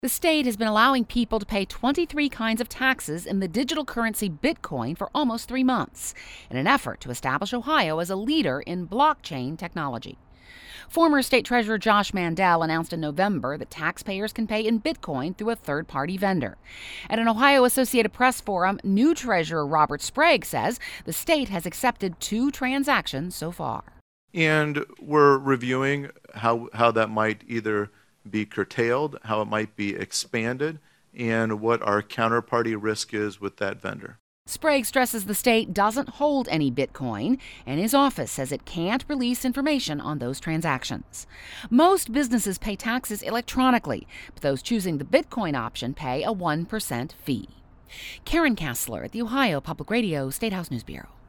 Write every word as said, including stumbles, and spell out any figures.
The state has been allowing people to pay twenty-three kinds of taxes in the digital currency Bitcoin for almost three months, in an effort to establish Ohio as a leader in blockchain technology. Former State Treasurer Josh Mandel announced in November that taxpayers can pay in Bitcoin through a third-party vendor. At an Ohio Associated Press forum, new Treasurer Robert Sprague says the state has accepted two transactions so far. And we're reviewing how, how that might either be curtailed, how it might be expanded, and what our counterparty risk is with that vendor. Sprague stresses the state doesn't hold any Bitcoin, and his office says it can't release information on those transactions. Most businesses pay taxes electronically, but those choosing the Bitcoin option pay a one percent fee. Karen Kassler at the Ohio Public Radio State House News Bureau.